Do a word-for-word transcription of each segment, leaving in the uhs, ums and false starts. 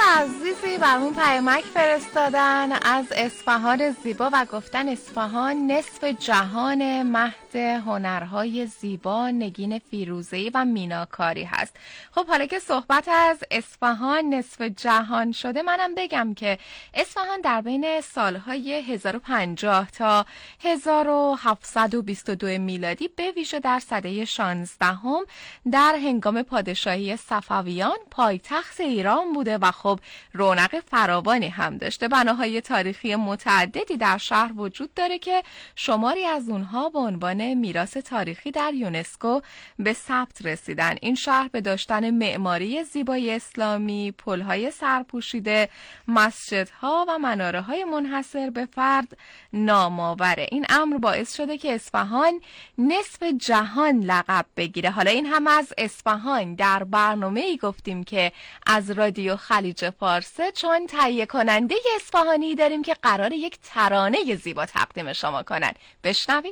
عزیزی برامون پیامک فرستادن از اصفهان زیبا و گفتن اصفهان نصف جهان، مهد هنرهای زیبا نگین فیروزه‌ای و میناکاری هست. خب حالا که صحبت از اصفهان نصف جهان شده، منم بگم که اصفهان در بین سالهای هزار و پنجاه تا هزار و هفتصد و بیست و دو میلادی به ویژه در سده شانزدهم در هنگام پادشاهی صفویان پایتخت ایران بوده و خب رونق فراوانی هم داشته. بناهای تاریخی متعددی در شهر وجود داره که شماری از اونها به عنوان میراث تاریخی در یونسکو به ثبت رسیدن. این شهر به داشتن معماری زیبای اسلامی، پل‌های سرپوشیده، مسجدها و مناره‌های منحصر به فرد نام آوره. این امر باعث شده که اصفهان نصف جهان لقب بگیره. حالا این هم از اصفهان. در برنامه‌ای گفتیم که از رادیو خلیج فارسه، چون تهیه کننده اصفهانی داریم که قراره یک ترانه زیبا تقدیم شما کنن. بشنوید.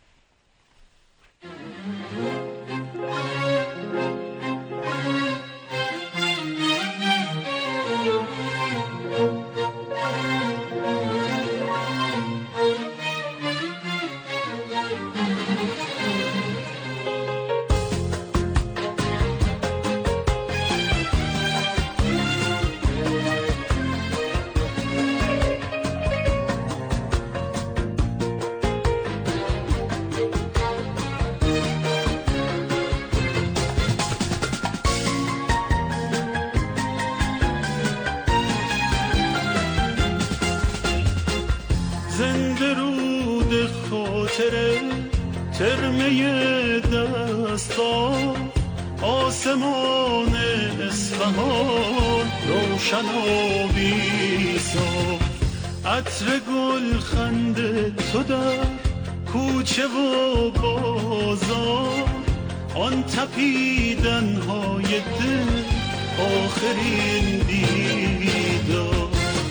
ترمه دستا آسمان اصفهان روشن و بی‌صاف، عطر گل خنده تو در کوچه و بازار، آن تپیدن های دل آخرین دیدار.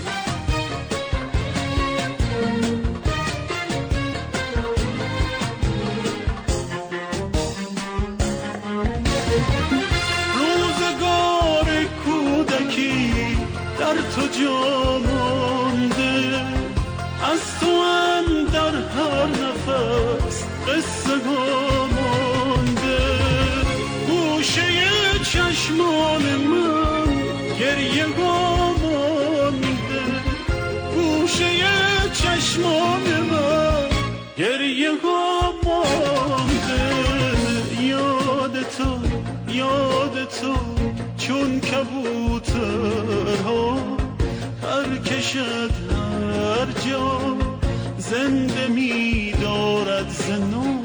در تو جا مانده، از تو هم در هر نفس قصه ها مانده، گوشه چشمان من گریه ها مانده، گوشه چشمان من گریه ها مانده. یاد تو یاد تو چون کبوترها پر کشد هر جا، زنده می دارد زنو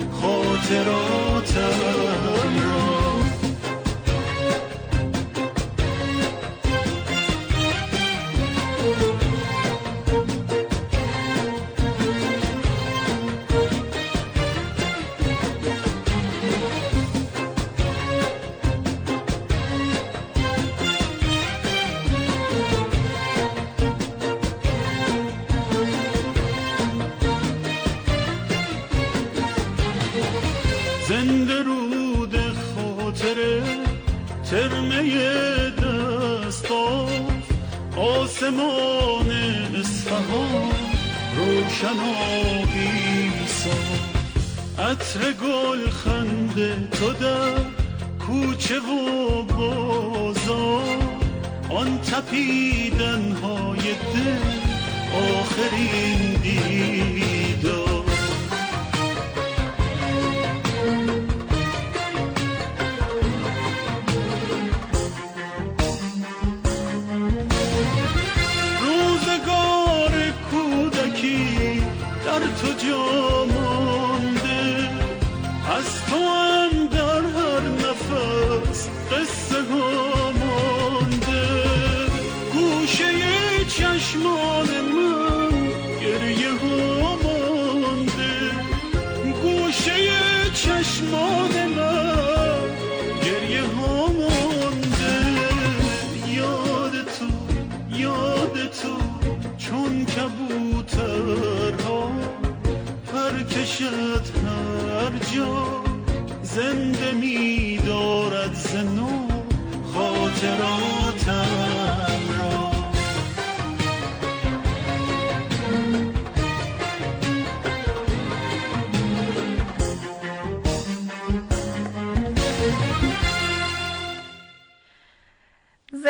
خاطراتم را. زنده رود خاطره ترمه دستاف، آسمان اصفهان روشن و بی‌صاف، عطر گل خنده تو در کوچه و بازار، آن تپیدن های دل آخرین دیدار. در تو جا مانده، از تو هم در هر نفس قصه ها مانده، گوشه چشمان من گریه ها مانده، گوشه چشمان من گریه ها مانده. یاد تو یاد تو چون کبوترها پر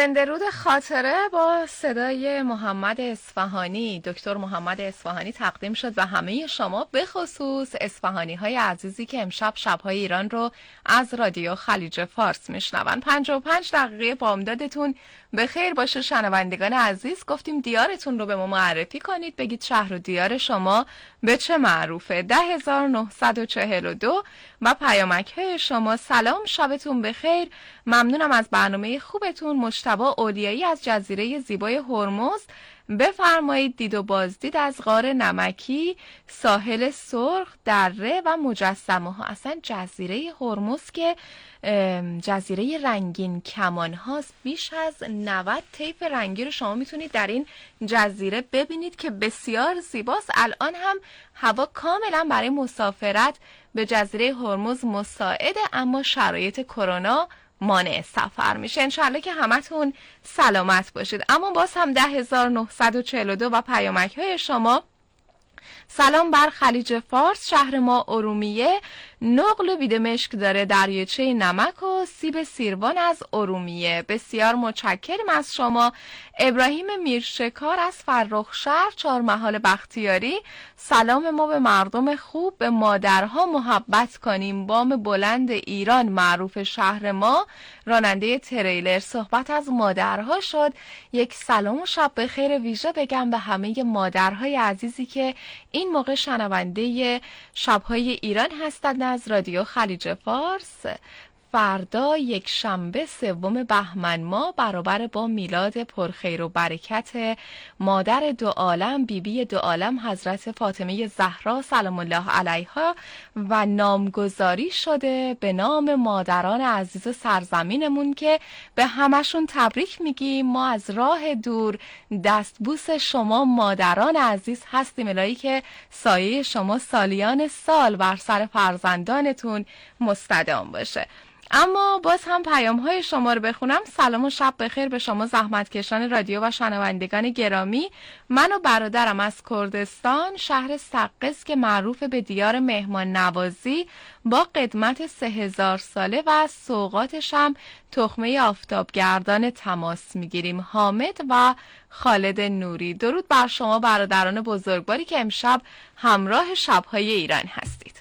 درود خاطره با صدای محمد اصفهانی، دکتر محمد اصفهانی تقدیم شد و همه شما به خصوص اصفهانی های عزیزی که امشب شبهای ایران رو از رادیو خلیج فارس میشنون. پنجاه و پنج دقیقه بامدادتون به خیر باشه شنوندگان عزیز. گفتیم دیارتون رو به ما معرفی کنید، بگید شهر و دیار شما به چه معروفه. ده هزار و نهصد و چهل و دو و پیامک های شما. سلام، شبتون بخیر، ممنونم از برنامه خوبتون. مجتبی اولیایی از جزیره زیبای هرمز، بفرمایید دید و بازدید از غار نمکی، ساحل سرخ، دره و مجسمه ها. اصلا جزیره هرمز که جزیره رنگین کمان هاست، بیش از نود طیف رنگی رو شما میتونید در این جزیره ببینید که بسیار زیباست. الان هم هوا کاملا برای مسافرت به جزیره هرمز مساعده، اما شرایط کرونا مانع سفر میشه. انشالله که همتون سلامت باشید. اما باز هم ده هزار و نهصد و چهل و دو و پیامک های شما. سلام بر خلیج فارس، شهر ما ارومیه، نقل و بیدمشک داره، دریاچه نمک و سیب سیروان از ارومیه. بسیار متشکرم از شما. ابراهیم میرشکار از فرخشهر، چهارمحال بختیاری. سلام ما به مردم خوب، به مادرها محبت کنیم، بام بلند ایران معروف شهر ما. راننده تریلر صحبت از مادرها شد. یک سلام و شب بخیر ویژه بگم به همه مادرهای عزیزی که این موقع شنونده شبهای ایران هستند از رادیو خلیج فارس. فردا یک شنبه سوم بهمن ماه برابر با میلاد پرخیر و برکت مادر دو عالم، بیبی دو عالم حضرت فاطمه زهرا سلام الله علیها و نامگذاری شده به نام مادران عزیز سرزمینمون که به همشون تبریک میگیم. ما از راه دور دستبوس شما مادران عزیز هستیم. الهی که سایه شما سالیان سال بر سر فرزندانتون مستدام باشه. اما باز هم پیام های شما رو بخونم. سلام و شب بخیر به شما زحمتکشان رادیو و شنوندگان گرامی. من و برادرم از کردستان، شهر سقز که معروف به دیار مهمان نوازی، با قدمت سه هزار ساله و سوغاتش هم تخمه آفتابگردان تماس میگیریم. حامد و خالد نوری. درود بر شما برادران بزرگواری که امشب همراه شبهای ایران هستید.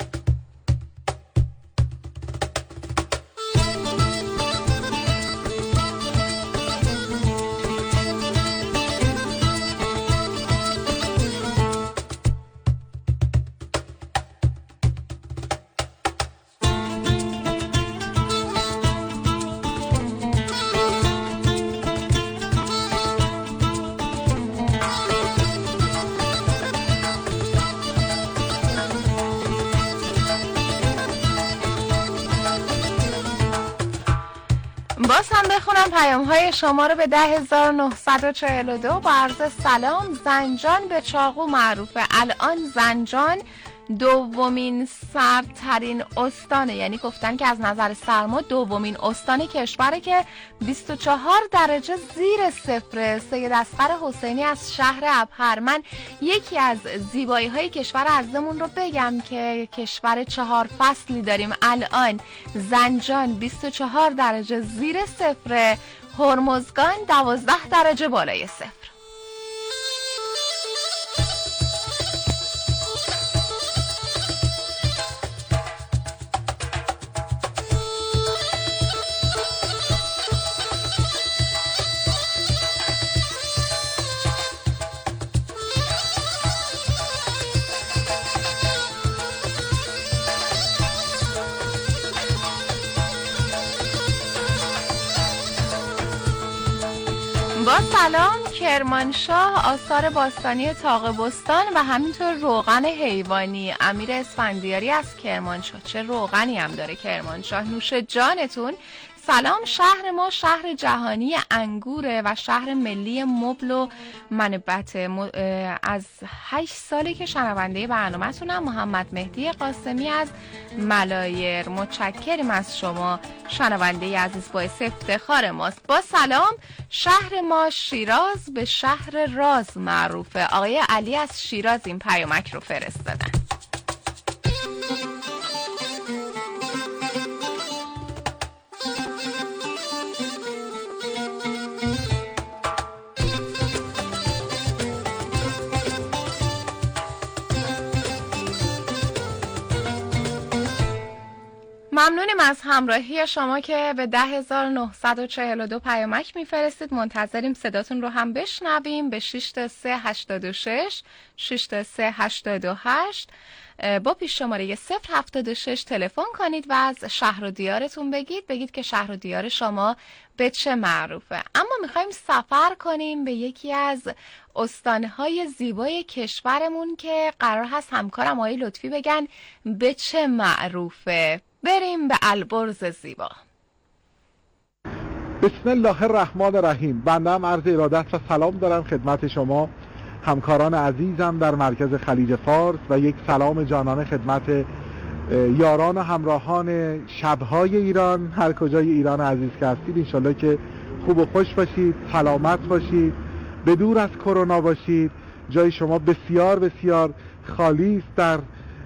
باز هم بخونم پیام های شما رو به ده هزار و نهصد و چهل و دو با عرض سلام. زنجان به چاقو معروفه. الان زنجان دومین سردترین استانه، یعنی گفتن که از نظر سرما دومین استان کشوره که بیست و چهار درجه زیر صفر. سید اصغر حسینی از شهر ابهر. من یکی از زیبایی های کشور عزیزمون رو بگم که کشور چهار فصلی داریم. الان زنجان بیست و چهار درجه زیر صفر، هرمزگان دوازده درجه بالای صفر. با سلام. کرمانشاه، آثار باستانی طاق بستان و همینطور روغن حیوانی. امیر اسفندیاری از کرمانشاه. چه روغنی هم داره کرمانشاه، نوش جانتون. سلام. شهر ما شهر جهانی انگوره و شهر ملی مبل و منبت. از هشت ساله که شنونده برنامه تونم. محمد مهدی قاسمی از ملایر. متشکرم از شما شنونده عزیز، باعث افتخار ماست. با سلام. شهر ما شیراز به شهر راز معروفه. آقای علی از شیراز این پیامک رو فرستادن. ممنونیم از همراهی شما که به ده هزار و نهصد و چهل و دو پیامک میفرستید. منتظریم صداتون رو هم بشنویم به شش تا سه هشتاد و شش شش تا سه هشتاد و هشت با پیش شماره صفر هفتاد و شش تلفن کنید و از شهر و دیارتون بگید بگید که شهر و دیار شما به چه معروفه. اما میخوایم سفر کنیم به یکی از استانهای زیبای کشورمون که قرار هست همکارم آقای لطفی بگن به چه معروفه. بریم به البرز زیبا. بسم الله الرحمن الرحیم. بنده هم عرض ارادت و سلام دارم خدمت شما همکاران عزیزم در مرکز خلیج فارس و یک سلام جانانه خدمت یاران و همراهان شبهای ایران، هر کجای ایران عزیز که هستید. انشالله که خوب و خوش باشید، سلامت باشید، به دور از کرونا باشید. جای شما بسیار بسیار خالی است در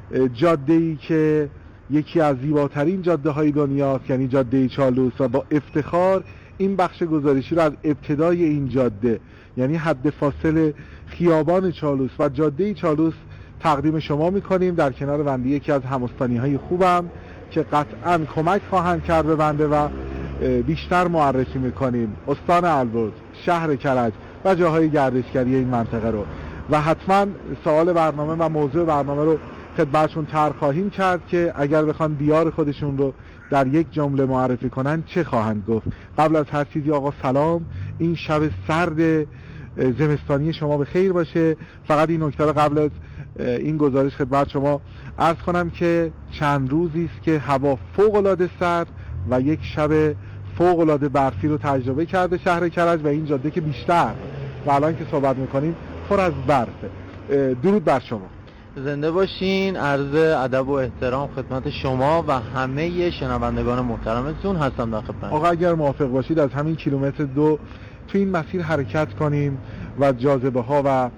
جاده‌ای که یکی از زیباترین جاده های دنیاست، یعنی جاده چالوس، و با افتخار این بخش گزارشی رو از ابتدای این جاده، یعنی حد فاصل خیابان چالوس و جاده چالوس تقدیم شما میکنیم در کنار بنده یکی از همستانی های خوبم که قطعا کمک خواهند کرد به بنده و بیشتر معرفی میکنیم استان البرز، شهر کرج و جاهای گردشگری این منطقه رو. و حتما سوال برنامه و موضوع برنامه رو خدمتشون طرح خواهیم کرد که اگر بخوان دیار خودشون رو در یک جمله معرفی کنن چه خواهند گفت. قبل از هر چیزی آقا سلام، این شب سرد زمستانی شما به خیر باشه. فقط این نکته رو قبل از این گزارش خدمت شما عرض کنم که چند روزی است که هوا فوق العاده سرد و یک شب فوق العاده برفی رو تجربه کرده شهر کرج و این جاده که بیشتر و الان که صحبت میکنیم پر از برفه. درود بر شما. زنده باشین. عرض ادب و احترام خدمت شما و همه شنوندگان محترمتون هستم در خدمت. آقا اگر موافق باشید از همین کیلومتر دو تو این مسیر حرکت کنیم و جاذبه ها و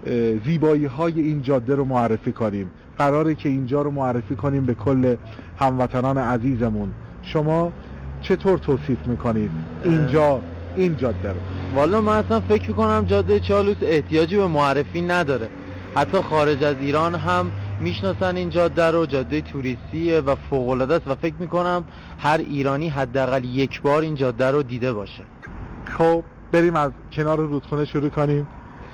زیبایی های این جاده رو معرفی کنیم. قراره که اینجا رو معرفی کنیم به کل هموطنان عزیزمون. شما چطور توصیف میکنید اینجا این جاده رو؟ والا من اصلا فکر میکنم جاده چالوس احتیاجی به معرفی نداره. حتی خارج از ایران هم میشناسن این جاده رو. جاده توریستیه و فوق العاده است و فکر میکنم هر ایرانی حداقل یک بار این جاده رو دیده باشه. خب بریم از کنار رودخونه شروع کنیم.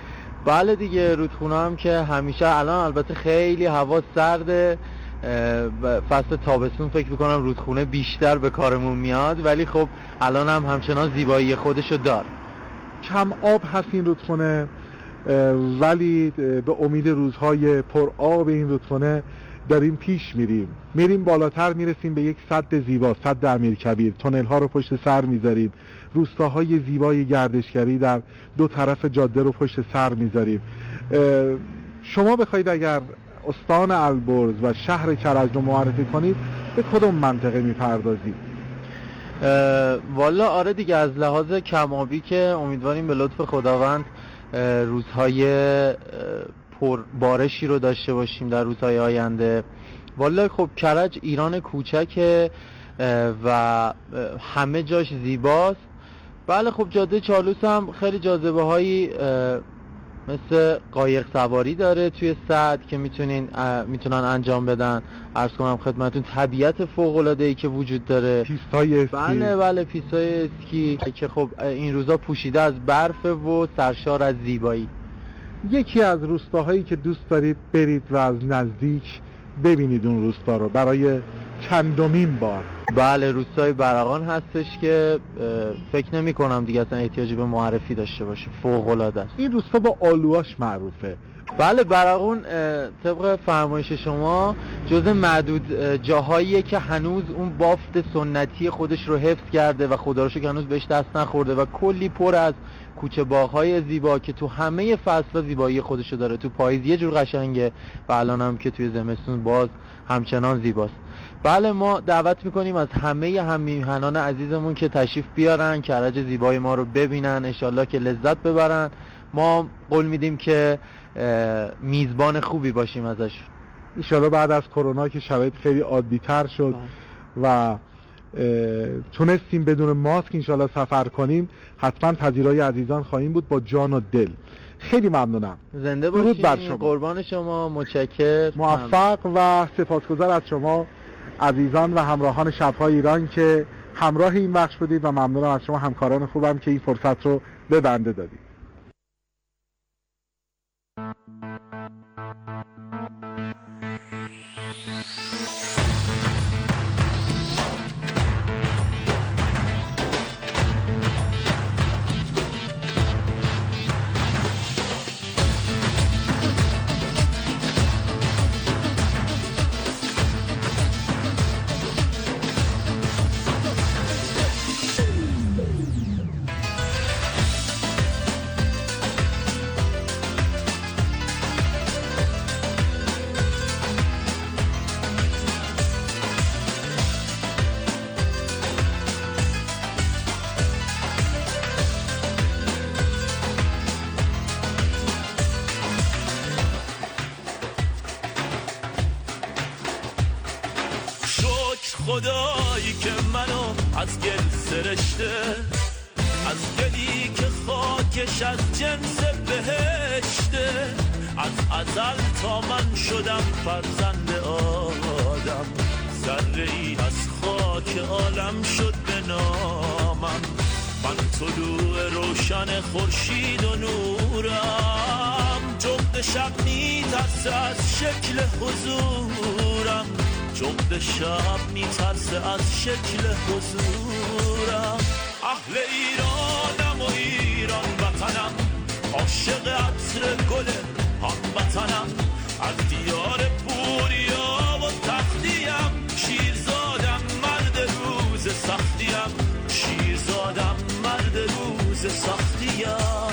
بله دیگه، رودخونه هم که همیشه الان البته خیلی هوا سرده، فصل تابستون فکر میکنم رودخونه بیشتر به کارمون میاد، ولی خب الان هم همچنان زیبایی خودشو دار. کم آب هست این رودخونه، ولی به امید روزهای پر آب این رودخونه داریم پیش میریم میریم بالاتر، میرسیم به یک سد زیبا، سد امیرکبیر. تونل ها رو پشت سر میذاریم، روستاهای زیبای گردشگری در دو طرف جاده رو پشت سر میذاریم. شما بخواید اگر استان البرز و شهر کرج رو معرفی کنید به کدوم منطقه میپردازید؟ والا آره دیگه، از لحاظ کمابی که امیدواریم به لطف خداوند روزهای پر بارشی رو داشته باشیم در روزهای آینده. والا خب کرج ایران کوچکه و همه جاش زیباست. بله خب جاده چالوس هم خیلی جاذبه هایی مثل قایق سواری داره توی سد که میتونین میتونن انجام بدن. عرض کنم خدمتون طبیعت فوق العاده ای که وجود داره، پیستای اسکی. بله بله پیستای اسکی که خب این روزا پوشیده از برف و سرشار از زیبایی. یکی از روستاهایی که دوست دارید برید و از نزدیک ببینید اون روستا رو برای چندمین بار؟ بله روستای برقان هستش که فکر نمی کنم دیگه اصلا احتیاجی به معرفی داشته باشه، فوق العاده است. این روستا با آلوهاش معروفه. بله برقون طبق فرمایش شما جزء معدود جاهاییه که هنوز اون بافت سنتی خودش رو حفظ کرده و خدا رو شکر هنوز بهش دست نخورده و کلی پر از کوچه باغ‌های زیبا که تو همه فصل‌ها زیبایی خودشو داره. تو پاییز یه جور قشنگه و الان هم که توی زمستون باز همچنان زیباست. بله ما دعوت میکنیم از همه هممیهنان عزیزمون که تشریف بیارن کرج زیبای ما رو ببینن، انشالله که لذت ببرن. ما قول میدیم که میزبان خوبی باشیم ازش. انشالله بعد از کرونا که شرایط خیلی عادی تر شد و تونستیم بدون ماسک انشالله سفر کنیم، حتما پذیرای عزیزان خواهیم بود با جان و دل. خیلی ممنونم. زنده باشید. قربان شما. متشکرم. موفق و سپاسگزار از شما عزیزان و همراهان شب‌های ایران که همراه این بخش بودید و ممنونم از شما همکاران خوبم که این فرصت رو به بنده دادید. خدایی که منو از گل سرشته، از گلی که خاکش از جنس بهشته، از ازل تا من شدم فرزند آدم، ذره ای از خاک عالم شد به نامم، من طلوع روشن خورشید و نورم، جغد شب میترسه از شکل حضورم، جغد شب میترسه از شکل حضورم، اهل ایرانم و ایران وطنم، عاشق عطر گل هموطنم، از دیار پوریا و تختیم، شیرزادم مرد روز سختیم، شیرزادم مرد روز سختیم.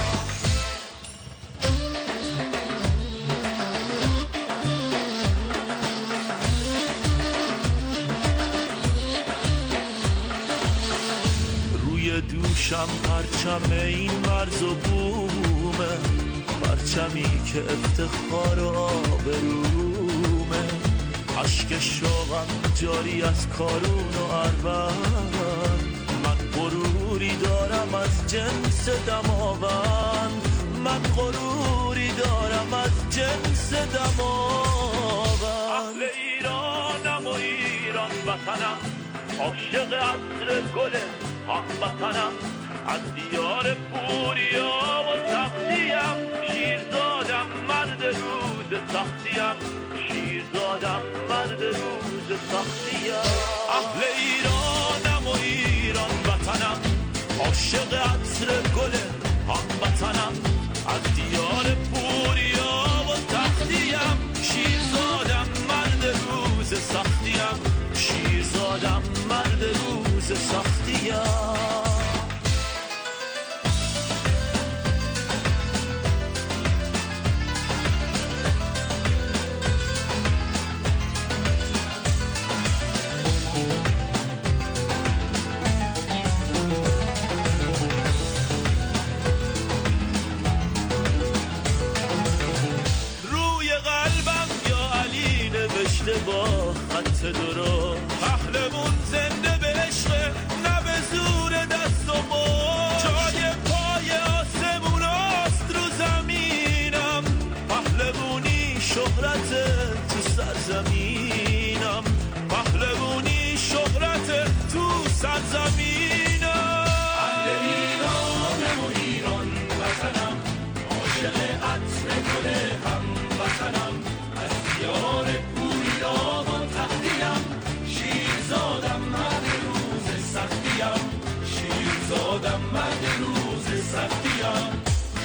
دوشم پرچم این مرز و بومه، پرچمی که افتخار و آبرومه، عشق شوقم جاری از کارون و اروند، من غروری دارم از جنس دماوند، من غروری دارم از جنس دماوند، اهل ایرانم و ایران وطنم، عاشق عطر گل هموطنم، از دیار پوریا و تختیم، شیرزادم مرد روز سختیم، شیرزادم مرد روز سختیم، اهل ایرانم و ایران وطنم، عاشق عطر گل هموطنم، از دیار پوریا و تختیم، شیرزادم مرد روز سختیم، شیرزادم مرد روز سختیم. روی قلبم یا علی نوشته با خط درست، پهلوون زنده به عشق، نه به زور دست و مشت، جای پای آسموناست رو زمینم، پهلوونی شهرت تو سرزمینم، پهلوونی شهرت تو سرزمینم، اهل ایرانم و ایران وطنم، عاشق عطر گل هموطنم، از دیار پوریا و تختیم، شیرزادم مرد روز سختیم، شیرزادم مرد روز سختیم.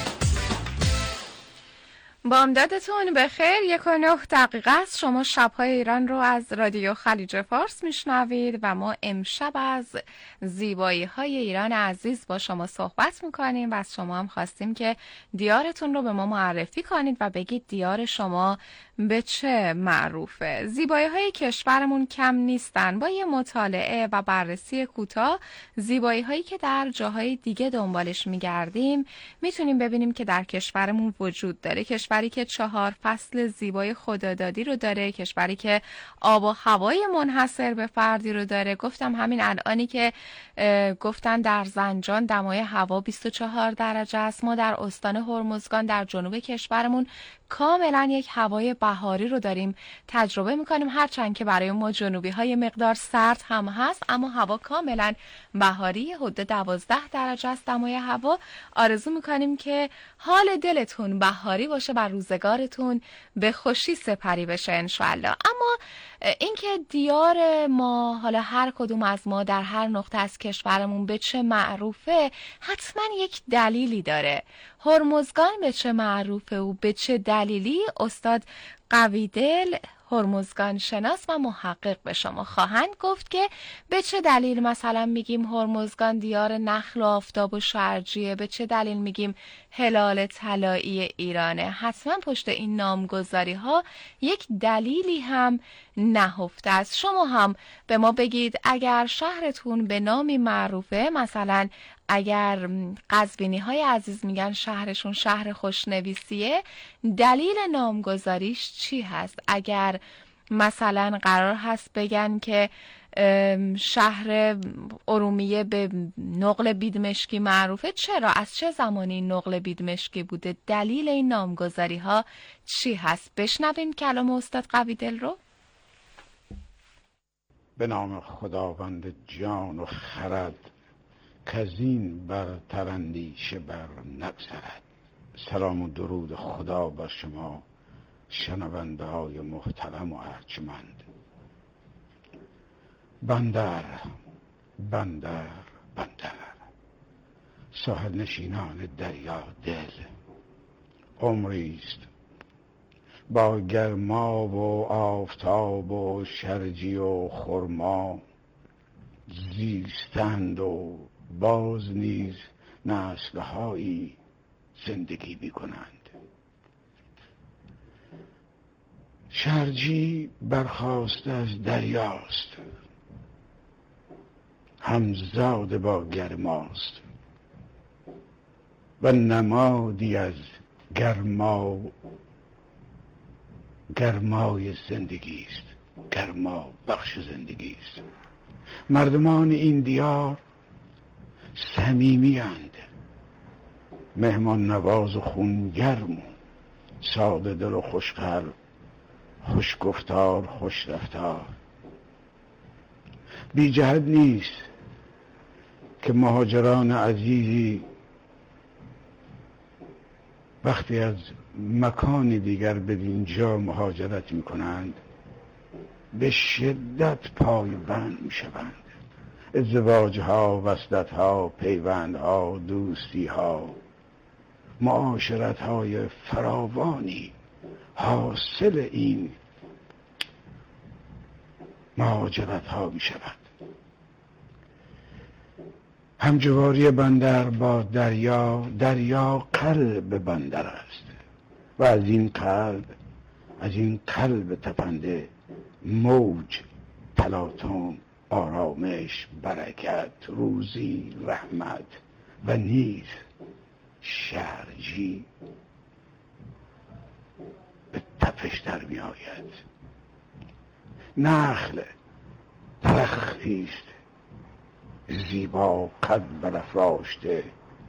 بامدادتون بخیر. یک و نه دقیقه است. شما شب‌های ایران رو از رادیو خلیج فارس میشنوید و ما امشب از زیبایی‌های ایران عزیز با شما صحبت میکنیم و از شما هم خواستیم که دیارتون رو به ما معرفی کنید و بگید دیار شما به چه معروفه. زیبایی‌های کشورمون کم نیستن. با یه مطالعه و بررسی کوتاه زیبایی‌هایی که در جاهای دیگه دنبالش میگردیم میتونیم ببینیم که در کشورمون وجود داره. کشور کشوری که چهار فصل زیبای خدادادی رو داره، کشوری که آب و هوای منحصر به فردی رو داره. گفتم همین الانی که گفتن در زنجان دمای هوا بیست و چهار درجه است. ما در استان هرمزگان در جنوب کشورمون کاملا یک هوای بهاری رو داریم تجربه میکنیم، هرچند که برای ما جنوبی های مقدار سرد هم هست، اما هوا کاملا بهاری، حدود دوازده درجه است دمای هوا. آرزو میکنیم که حال دلتون بهاری باشه و روزگارتون به خوشی سپری بشه انشالله. اما اینکه دیار ما، حالا هر کدوم از ما در هر نقطه از کشورمون به چه معروفه، حتما یک دلیلی داره. هرمزگان به چه معروفه و به چه دلیلی؟ استاد قویدل، هرمزگان شناس و محقق، به شما خواهند گفت که به چه دلیل مثلا میگیم هرمزگان دیار نخل و آفتاب و شرجیه، به چه دلیل میگیم هلال طلایی ایرانه. حتما پشت این نامگذاری ها یک دلیلی هم نهفته است. شما هم به ما بگید اگر شهرتون به نامی معروفه، مثلا اگر قزوینی های عزیز میگن شهرشون شهر خوشنویسیه، دلیل نامگذاریش چی هست؟ اگر مثلا قرار هست بگن که شهر ارومیه به نقل بیدمشکی معروفه، چرا؟ از چه زمانی نقل بیدمشکی بوده؟ دلیل این نامگذاری ها چی هست؟ بشنویم کلام استاد قویدل رو. به نام خداوند جان و خرد کزین بر ترندیشه بر نگذرد. سلام و درود خدا بر شما شنونده های محترم و ارجمند. بندر بندر بندر، ساحل نشینان دریا دل، عمریست با گرما و آفتاب و شرجی و خرما زیستند و باز نیز نسل‌هایی زندگی می‌کنند. شرجی برخاسته از دریاست، همزاد با گرماست و نمادی از گرما گرمای زندگی است، گرما بخش زندگی است. مردمان این دیار صمیمی‌اند، مهمان نواز و خونگرم و ساده دل و خوشقلب، خوش گفتار، خوش رفتار. بی جهت نیست که مهاجران عزیزی وقتی از مکان دیگر به اینجا مهاجرت می کنند به شدت پایبند می شوند. ازدواج ها، وصلت ها، پیوند ها، دوستی ها، معاشرت های فراوانی حاصل این مهاجرت ها می شود. همجواری بندر با دریا، دریا قلب بندر است و از این قلب، از این قلب تپنده موج، تلاطم، آرامش، برکت، روزی، رحمت و نیز شرجی به تپش در می آید. نخل درختی است زیبا قد برافراشته،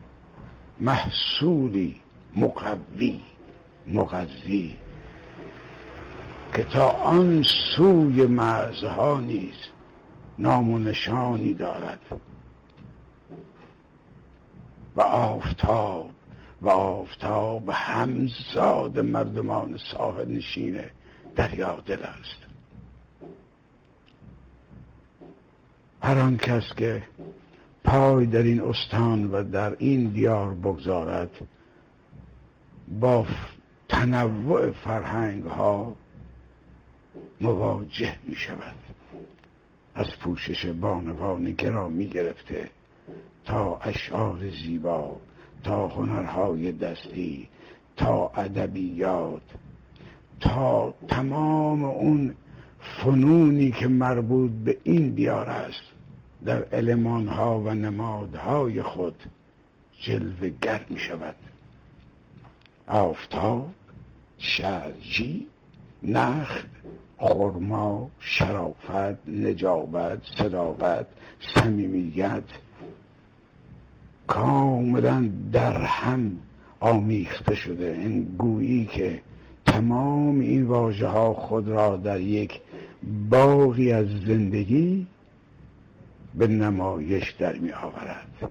محصولی مقوی مغذی که تا آن سوی مرزها نیز نام و نشانی دارد و آفتاب و آفتاب همزاد مردمان ساحل نشین دریا دل است. هر آن کس که پای در این استان و در این دیار بگذارد با تنوع فرهنگ ها مواجه می شود، از پوشش بانوان گرامی گرفته تا اشعار زیبا، تا هنرهای دستی، تا ادبیات، تا تمام اون فنونی که مربوط به این دیار است در المانها و نمادهای خود جلوه‌گر می شود. آفتاب شرجی، نخل، خرما، شرافت، نجابت، صداقت، صمیمیت کاملا در هم آمیخته شده. این گویی که تمام این واژه ها خود را در یک باغی از زندگی به نمایش در می آورد.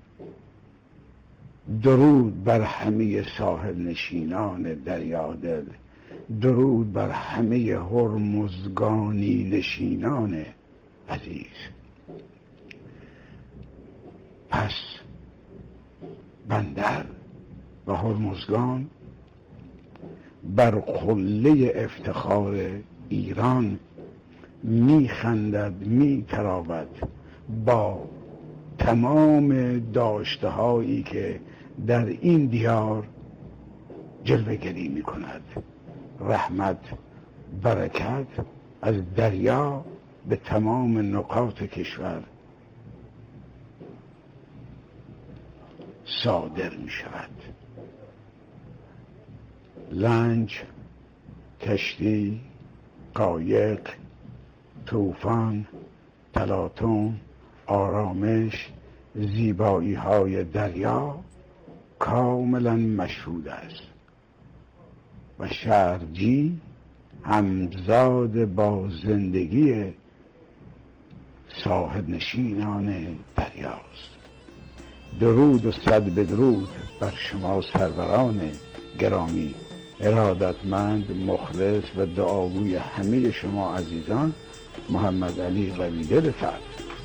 درود بر همه ساحل نشینان دریادل، درود بر همه هرمزگانی نشینان عزیز. پس بندر و هرمزگان بر قله افتخار ایران میخندد، میتراود با تمام داشته هایی که در این دیار جلوه گری می کند. رحمت، برکت از دریا به تمام نقاط کشور صادر می شود. لنج، کشتی، قایق، طوفان، تلاطم، آرامش، زیبایی های دریا کاملا مشهود است و شرجی همزاد با زندگی صاحب نشینان دریاست. درود و صد بدرود بر شما سروران گرامی، ارادتمند، مخلص و دعاگوی همه شما عزیزان، محمد علی قویدل فرد.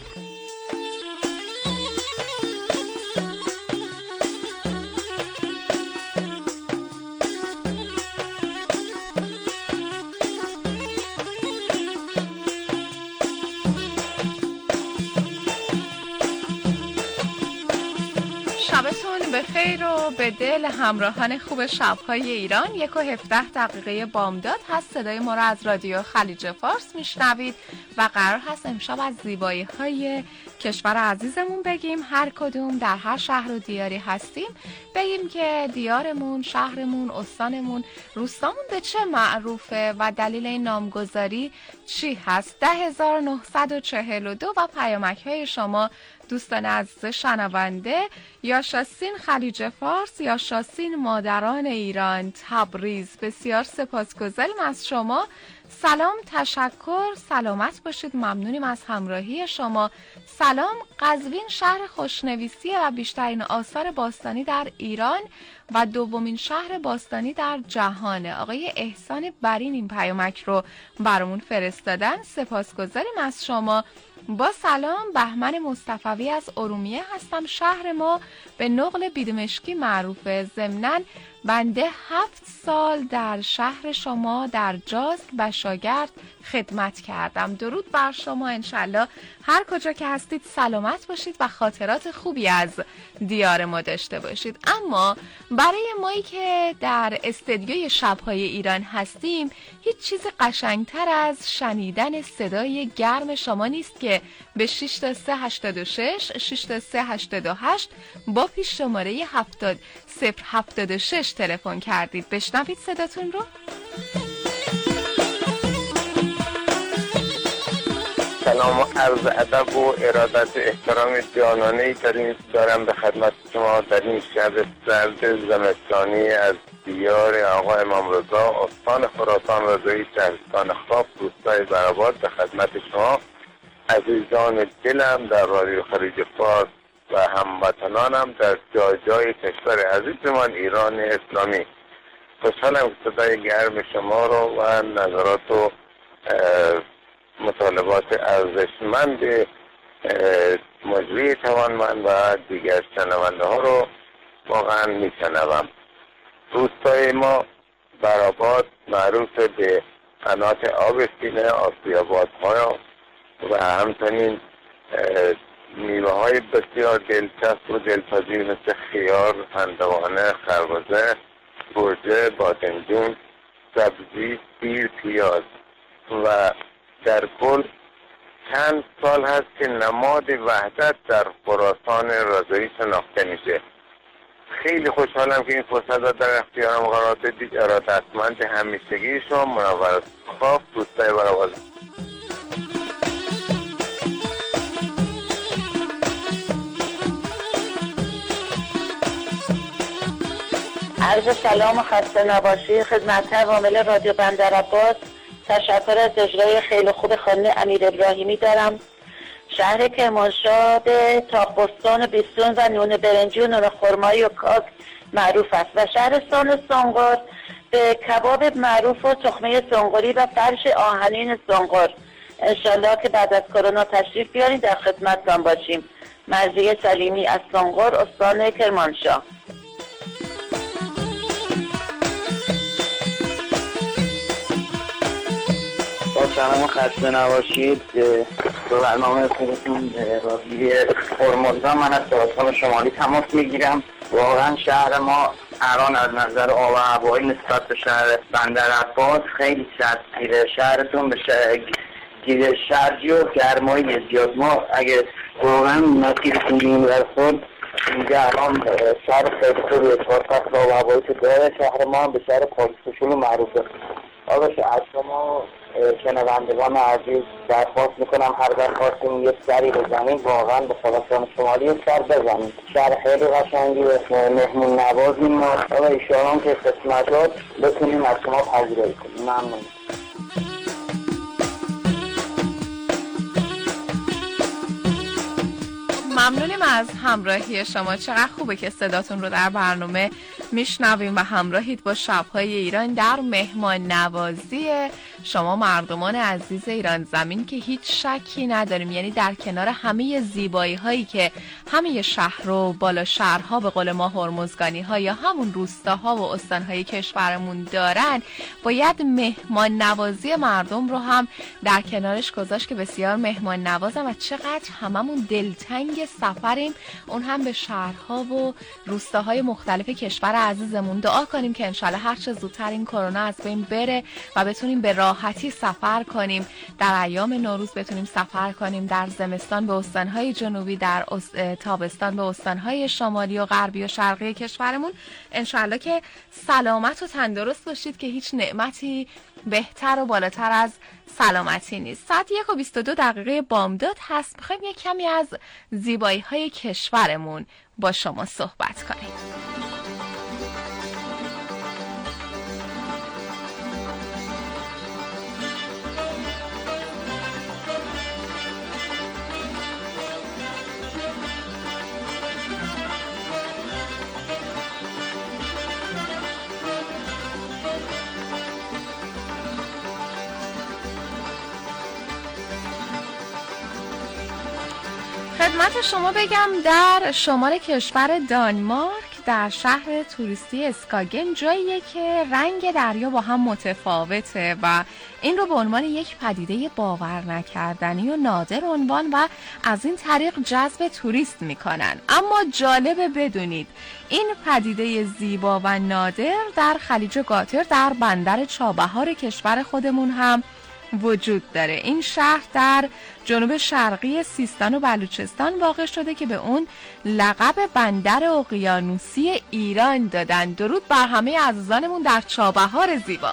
شبتون به خیر و به دل همراهان خوب شب‌های ایران. یک و هفده دقیقه بامداد هست. صدای ما را از رادیو خلیج فارس میشنوید و قرار هست امشب از زیبایی‌های کشور عزیزمون بگیم. هر کدوم در هر شهر و دیاری هستیم بگیم که دیارمون، شهرمون، استانمون، روستامون به چه معروفه و دلیل این نامگذاری چی هست. ده هزار و نهصد و چهل و دو و پیامک‌های شما دوستان عزیز شنونده. یا شاسین خلیج فارس، یا شاسین مادران ایران، تبریز. بسیار سپاسگزاریم از شما. سلام، تشکر، سلامت باشید، ممنونیم از همراهی شما. سلام، قزوین شهر خوشنویسیه و بیشترین آثار باستانی در ایران و دومین شهر باستانی در جهانه. آقای احسان برین این پیامک رو برامون فرستادن، سپاسگزاریم از شما. با سلام، بهمن مصطفوی از ارومیه هستم. شهر ما به نقل بیدمشکی معروفه. ضمناً بنده هفت سال در شهر شما در جازگ و شاگرد خدمت کردم. درود بر شما، انشالله هر کجا که هستید سلامت باشید و خاطرات خوبی از دیار ما داشته باشید. اما برای مایی که در استدیوی شب‌های ایران هستیم هیچ چیز قشنگتر از شنیدن صدای گرم شما نیست که به شش تا سه هشتاد و شش شش تا سه هشتاد و هشت با پیش شماره هفتاد صفر هفتاد و شش تلفن کردید. بشنوید صداتون رو. سلام و عرض ادب و ارادت احترام جانانه‌ای دارم به خدمت شما در این شب سرد زمستانی از دیار آقا امام رضا، استان خراسان رضایی، شهرستان خاف، روستای برآباد. به خدمت شما عزیزان دلم در رادیو خلیج فارس و هموطنانم در جای جای کشور عزیزمان ایران اسلامی. خوشحالم صدای گرم شما رو و نظرات و مطالبات ارزشمند مجری توانمند و دیگر شنونده ها رو واقعا میشنوم. روستای ما برآباد معروف به قنات آب سینه، آسیابادها و همچنین میوه های بسیار دلچسب و دلپذیر مثل خیار، هندوانه، خربزه، گوجه، بادمجون، سبزی، سیر، پیاز و در کل چند سال هست که نماد وحدت در خراسان رضایی شناخته میشه. خیلی خوشحالم که این فرصت را در اختیارم قرار دادید. ارادتمند همیشگی شما، منور خواب دوستای برآواز. عرض سلام و خسته نباشی خدمت عوامل رادیو بندرعباس. تشکر از اجرای خیلی خوب خانم امیر ابراهیمی دارم. شهر کرمانشاه به تاق‌بستان بیستون و نون برنجی و نون خرمایی و کاک معروف است و شهرستان سنگار به کباب معروف و تخمه سنگاری و فرش آهنین سنگار. انشالله که بعد از کرونا تشریف بیارید در خدمتتان باشیم. مرضیه سلیمی از سنگار، استان کرمانشاه. با سلام خسته نباشید. به برنامه خودتون رادیوی هرمزگان من از تهران شمالی تماس میگیرم. واقعا شهر ما الان از نظر آب و هوایی نسبت به شهر بندرعباس خیلی سختگیره. شهرتون به شهر گیر شرجی و گرمایی زیاد. ما اگه واقعا مسیر کنیم در خود اینجا الان شهر خیلی خوبی اتفاق آب و هوایی که داره. شهر ما هم به شهر پاکیزه معروفه. آقا از شما شنوندگان عزیز درخواست میکنم هر درخواستیم یک سری بزنیم، واقعا به خراسان شمالی یک سر بزنیم. شهر خیلی قشنگی و مهمون نوازیم ما. آقا ایشان که قسمتات بتونیم از شما پذیرایی کنیم. ممنون. ممنونیم از همراهی شما. چقدر خوبه که صداتون رو در برنامه میشنویم و همراهید با شب‌های ایران در مهمان نوازی شما مردمان عزیز ایران زمین که هیچ شکی نداریم، یعنی در کنار همه زیبایی هایی که همه شهر و بالا شهرها به قول ما هرمزگانی ها یا همون روستاها و استانهای کشورمون دارن، باید مهمان نوازی مردم رو هم در کنارش گذاشت که بسیار مهمان نوازم و چقدر هممون دلتنگ سفریم، اون هم به شهرها و روستاهای مختلف کشور عزیزمون. دعا کنیم که انشالله هر چه زودتر این کرونا از بین بره و بتونیم به راحتی سفر کنیم. در ایام نوروز بتونیم سفر کنیم، در زمستان به استانهای جنوبی، در تابستان به استانهای شمالی و غربی و شرقی کشورمون. انشالله که سلامت و تندرست باشید که هیچ نعمتی بهتر و بالاتر از سلامتی نیست. ساعت یک و بیست و دو دقیقه بامداد هست. میخوایم یک کمی از زیبایی های کشورمون با شما صحبت کنیم. خدمت شما بگم در شمال کشور دانمارک در شهر توریستی اسکاگن جاییه که رنگ دریا با هم متفاوته و این رو به عنوان یک پدیده باور نکردنی و نادر عنوان و از این طریق جذب توریست میکنن. اما جالبه بدونید این پدیده زیبا و نادر در خلیج گاتر در بندر چابهار کشور خودمون هم وجود داره. این شهر در جنوب شرقی سیستان و بلوچستان واقع شده که به اون لقب بندر اقیانوسی ایران دادن. درود بر همه عزیزانمون در چابهار زیبا.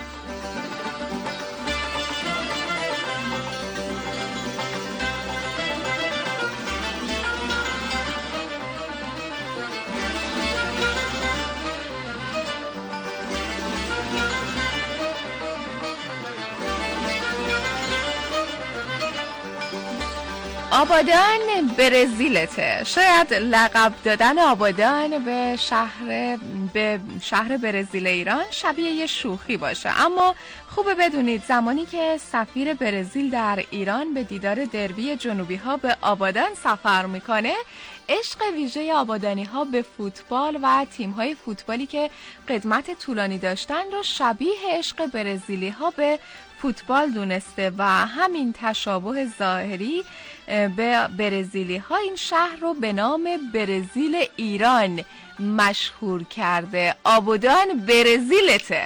آبادان برزیلته. شاید لقب دادن آبادان به شهر به شهر برزیل ایران شبیه یه شوخی باشه، اما خوبه بدونید زمانی که سفیر برزیل در ایران به دیدار دربی جنوبی ها به آبادان سفر میکنه، عشق ویژه آبادانی ها به فوتبال و تیم های فوتبالی که قدمت طولانی داشتن رو شبیه عشق برزیلی ها به فوتبال دونسته و همین تشابه ظاهری به برزیلی ها این شهر رو به نام برزیل ایران مشهور کرده. آبادان برزیلته.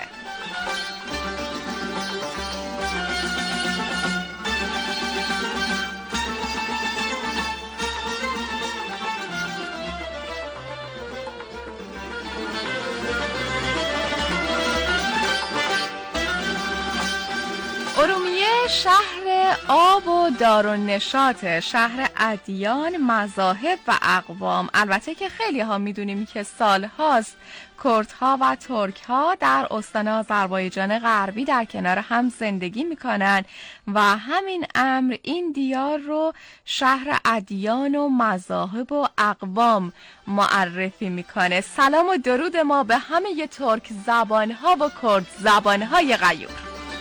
شهر آب و دارالنشاط، شهر ادیان، مذاهب و اقوام. البته که خیلی ها میدونیم که سال هاست کردها و ترک ها در استان آذربایجان غربی در کنار هم زندگی میکنن و همین امر این دیار رو شهر ادیان و مذاهب و اقوام معرفی میکنه. سلام و درود ما به همه ترک زبان ها و کرد زبان های غیور.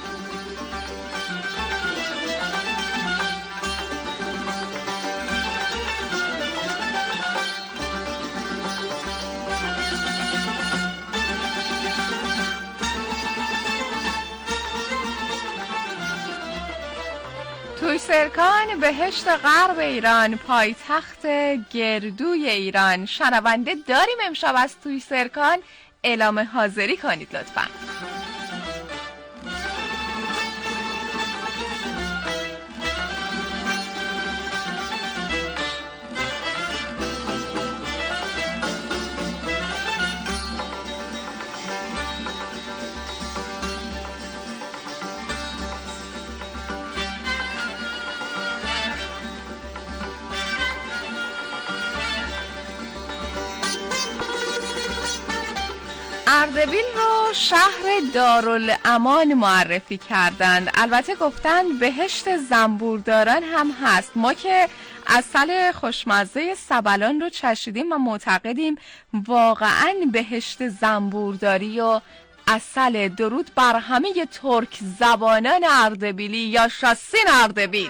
تویسرکان بهشت غرب ایران، پایتخت گردوی ایران. شنونده داریم امشب از تویسرکان، اعلام حاضری کنید لطفاً. اردبیل رو شهر دارالامان معرفی کردند. البته گفتن بهشت زنبورداران هم هست. ما که عسل خوشمزه سبلان رو چشیدیم و معتقدیم واقعاً بهشت زنبورداری و عسل. درود بر همه ترک زبانان اردبیلی یا شاسین اردبیل.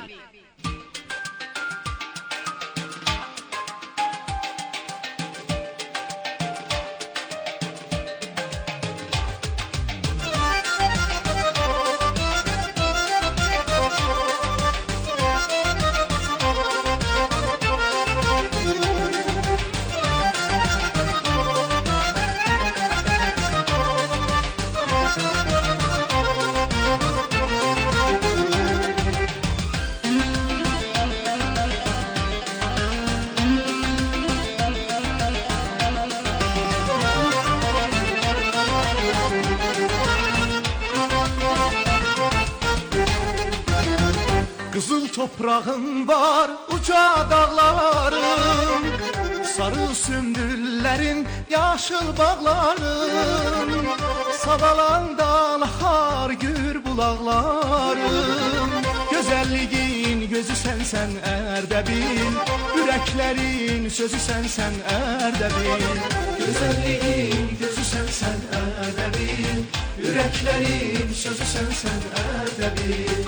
Kızıl toprağın var, uca dağların, sarı sümbüllerin, yaşıl bağların, sadalan dağlar, gür bulaqların. Gözəlliğin gözü sənsən Ərdəbil, ürəklərin sözü sənsən Ərdəbil. Gözəlliğin gözü sənsən Ərdəbil, ürəklərin sözü sənsən Ərdəbil.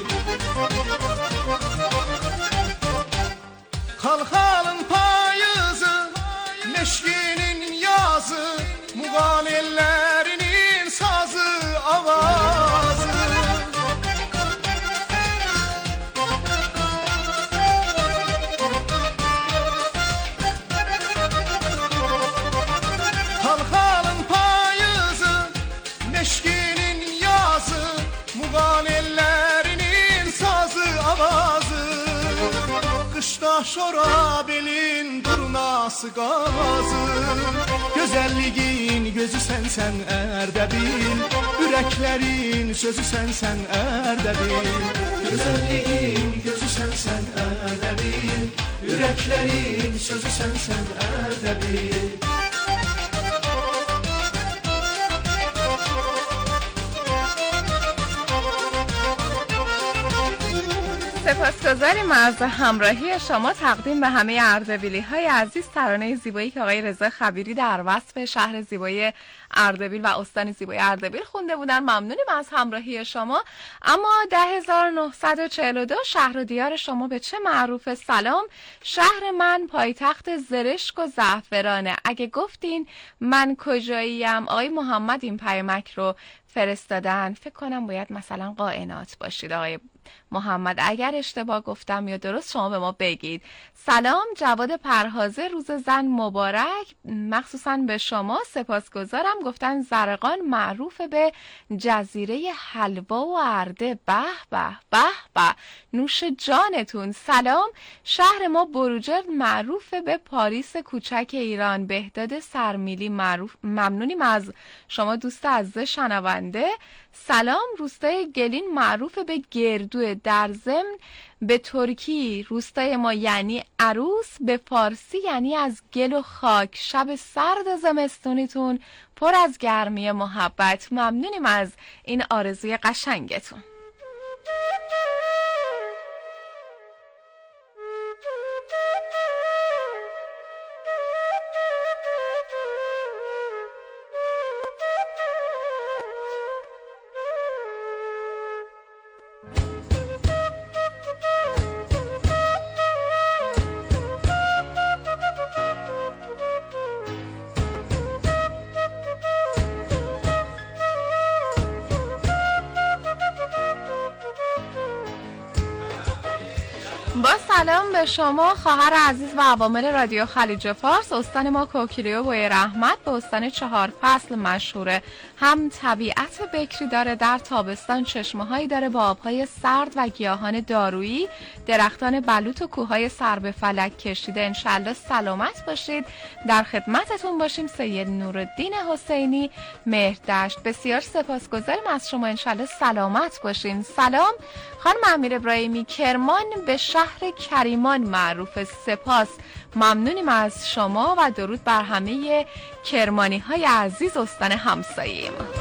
Xalxalın payızı, meşkinin yazı, muğal ellərinin sazı, avazı. Xalxalın payızı, meşkinin yazı, muğal ellərinin sazı, avazı. Qışda şorabelin durnası qazı, gözəlliğin gözü sənsən Ərdəbil, ürəklərin sözü sənsən Ərdəbil. Gözəlliğin gözü sənsən Ərdəbil, ürəklərin sözü sənsən Ərdəbil. سپاسگزاریم از همراهی شما. تقدیم به همه اردبیلی های عزیز ترانه زیبایی که آقای رضا خبیری در وصف شهر زیبای اردبیل و استان زیبای اردبیل خونده بودن. ممنونیم از همراهی شما. اما ده هزار و نهصد و چهل و دو شهر و دیار شما به چه معروف؟ سلام، شهر من پایتخت زرشک و زعفرانه. اگه گفتین من کجاییم؟ آقای محمد این پیامک رو فرستادن. فکر کنم باید مثلا قائنات باشید آقای محمد. اگر اشتباه گفتم یا درست شما به ما بگید. سلام، جواد پرهازه، روز زن مبارک مخصوصا به شما. سپاسگزارم. گفتن زرقان معروف به جزیره حلوا و ارده. به به به به، نوش جانتون. سلام، شهر ما بروجرد معروف به پاریس کوچک ایران. بهداد سرمیلی معروف. ممنونیم از شما دوست عزیز شنونده. سلام، روستای گلین معروف به گردو، در ضمن به ترکی روستای ما یعنی عروس، به فارسی یعنی از گل و خاک. شب سرد زمستونیتون پر از گرمی محبت. ممنونیم از این آرزوی قشنگتون. با سلام به شما خواهر عزیز و عوامل رادیو خلیج فارس. استان ما کوکیلیو بوی رحمت به استان چهار فصل مشهوره. هم طبیعت بکری داره، در تابستان چشمه هایی داره با آبهای سرد و گیاهان دارویی، درختان بلوط و کوههای سر به فلک کشیده. انشالله سلامت باشید. در خدمتتون باشیم. سید نورالدین حسینی، مهردشت. بسیار سپاسگزاریم از شما. انشالله سلامت باشین. سلام خانم امیر ابراهیمی، کرمان به شهر کریمان معروف. سپاس، ممنونیم از شما و درود بر همه کرمانی های عزیز استان همسایه ما.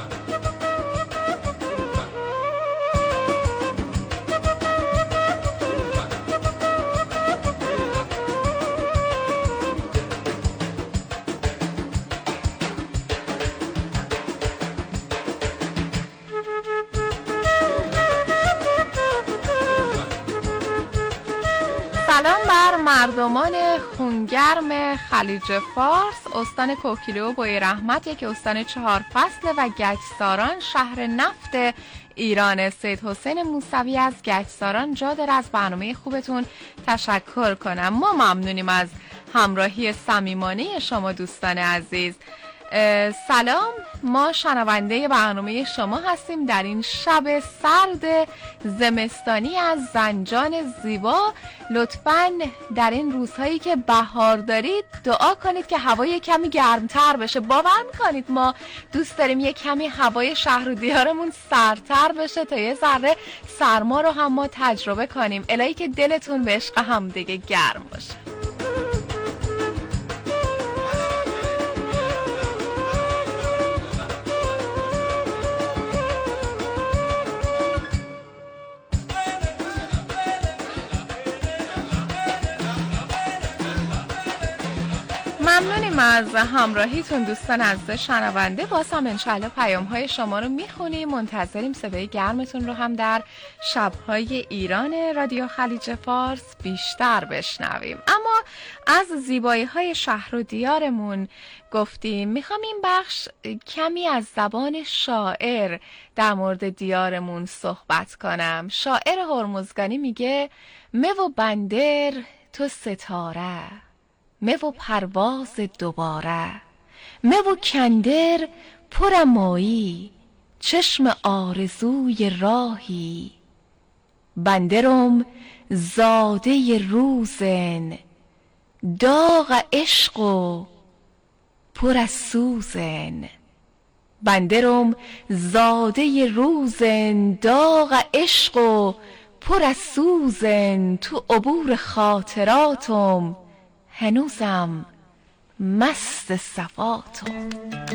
سلام بر مردمان خونگرم خلیج فارس. استان کوکیلیو بوی رحمت یک استان چهار فصل و گچساران شهر نفت ایران. سید حسین موسوی از گچساران. جا داره از برنامه خوبتون تشکر کنم. ما ممنونیم از همراهی صمیمانه شما دوستان عزیز. سلام، ما شنونده برنامه شما هستیم در این شب سرد زمستانی از زنجان زیبا. لطفاً در این روزهایی که بهار دارید دعا کنید که هوای کمی گرمتر بشه. باور میکنید ما دوست داریم یک کمی هوای شهر و دیارمون سردتر بشه تا یه ذره سرما رو هم ما تجربه کنیم. الهی که دلتون به عشق هم دیگه گرم باشه. ممنونیم از همراهیتون دوستان عزیز شنونده. باز هم انشاءالله پیام های شما رو میخونیم. منتظریم صدای گرمتون رو هم در شبهای ایران رادیو خلیج فارس بیشتر بشنویم. اما از زیبایی های شهر و دیارمون گفتیم. میخوام این بخش کمی از زبان شاعر در مورد دیارمون صحبت کنم. شاعر هرمزگانی میگه: مه و بندر تو ستاره، مه و پرواز دوباره، مه و کندر پر مایی، چشم آرزوی راهی. بندرم زاده روزن، داغ عشق و پر از سوزن. بندرم زاده روزن، داغ عشق و پر از سوزن. تو عبور خاطراتم هنوزم مست صفاتم.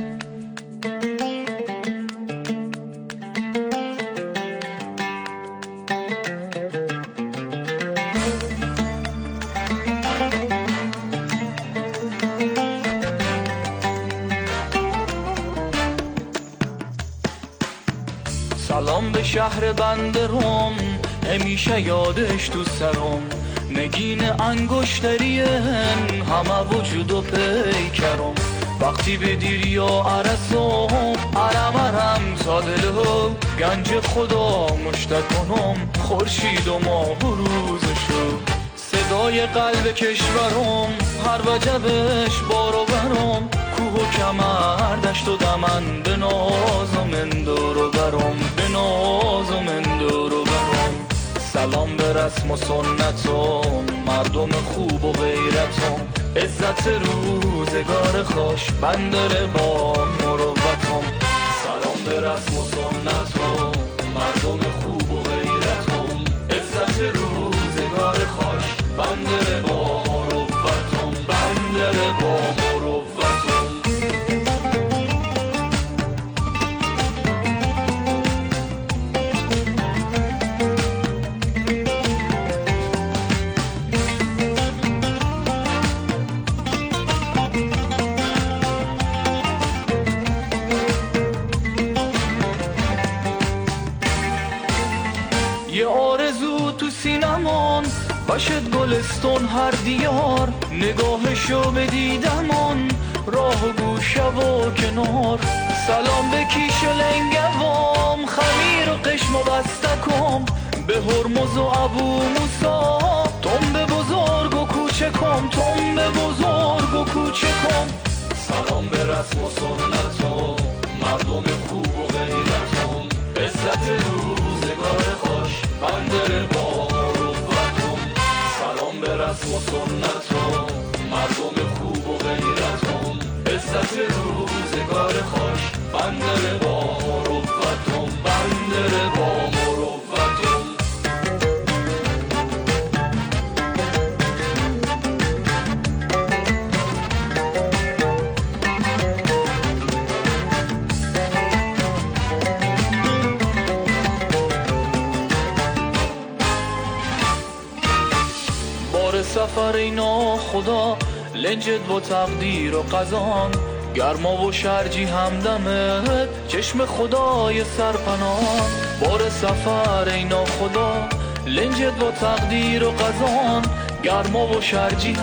سلام به شهر بندرم، همیشه یادش تو سرم. نگین انگشتریهن همه وجود و پیکرم. وقتی به دیریا عرصم عرم عرم سادله گنج خدا مشتکنم. خورشید و ماه و روزشو صدای قلب کشورم، هر وجبش بارو برم. کوه و کمر دشت و دمن به ناز و من دورو برم، به ناز و من دورو برم. سلام به رسم و سنتم، مردم خوب و غیرتم. عزت روزگار خوش بندر با مروتم. سلام به رسم و سنتم، یه آرزو تو سینمون باشد گلستون هر دیار، نگاهشو بدیدمون راه و گوشه و کنار. سلام به کیش لنگوام، خمیر و قشم و بستکم، به هرمز و ابو موسا، تم به بزرگ و کوچکم، تم به بزرگ و کوچکم. سلام به رسم و سنتم، مردم خوب و غیرتم، عزت روزگار خوش، بندر بار و وطن. سلام به رسم و سنتم، مردم خوب و غیرتم، عزت روزگار خوش، بندر بار و وطن، بندر بار و وطن. سفر اینا خدا لنجت با تقدیر و قضان، گرما و شرجی همدمت چشم خدای سرپنان. بار سفر اینا خدا لنجت با تقدیر و قضان، گرما و شرجی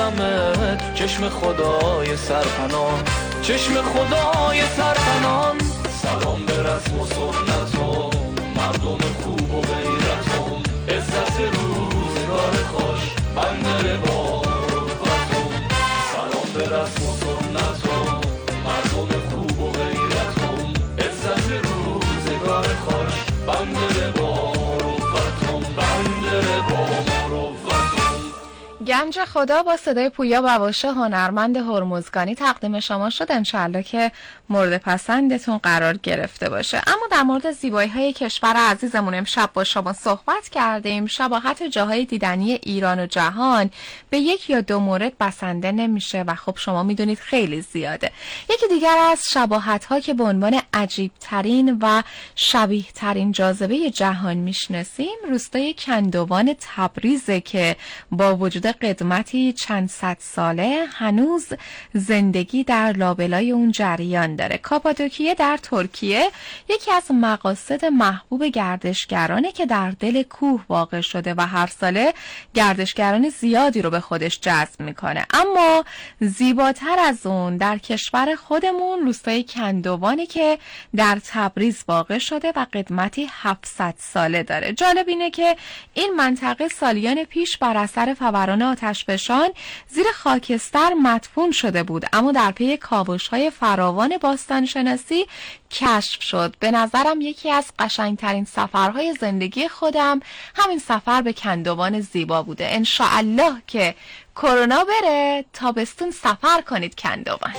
همدمت چشم خدای سرپنان، چشم خدای سرپنان. سلام به رسم و سنتم، مردم خوب و غیرتم، عزت روزگار خوش، بندر بار و وطن. سلام به رسم و سنتم، مردم خوب و غیرتم، عزت روزگار خوش، بندر بار و وطن، بندر بار و وطن. گنج خدا با صدای پویا بواشه هنرمند هرمزگانی تقدیم شما شد. انشالله که مورد پسندتون قرار گرفته باشه. اما در مورد زیبایی های کشور عزیزمون امشب با شما صحبت کردیم. شباهت جاهای دیدنی ایران و جهان به یک یا دو مورد بسنده نمیشه و خب شما میدونید خیلی زیاده. یکی دیگر از شباهت ها که به عنوان عجیب ترین و شبیه ترین جاذبه جهان میشناسیم روستای کندوان تبریزه که با وجود قدمتی چند صد ساله هنوز زندگی در لابلای اون جریان داره. کاپادوکیه در ترکیه یکی از مقاصد محبوب گردشگرانه که در دل کوه واقع شده و هر ساله گردشگران زیادی رو به خودش جذب میکنه. اما زیباتر از اون در کشور خودمون روستای کندوانی که در تبریز واقع شده و قدمتی هفتصد ساله داره. جالب اینه که این منطقه سالیان پیش بر اثر فوران آتشفشان زیر خاکستر مدفون شده بود، اما در پی کاوش‌های فراوان باستانشناسی کشف شد. به نظرم یکی از قشنگترین سفرهای زندگی خودم همین سفر به کندوان زیبا بوده. انشاءالله که کرونا بره تابستون سفر کنید کندوان.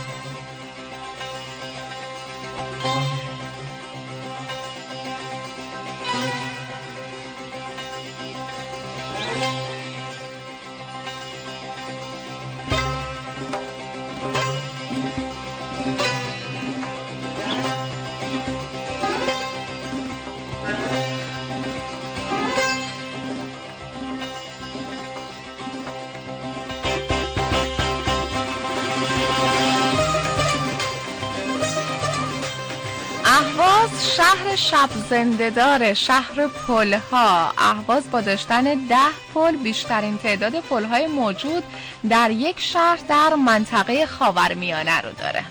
اهواز شهر شب زنده داره، شهر پلها. اهواز با داشتن ده پل بیشترین تعداد پلهای موجود در یک شهر در منطقه خاورمیانه رو داره.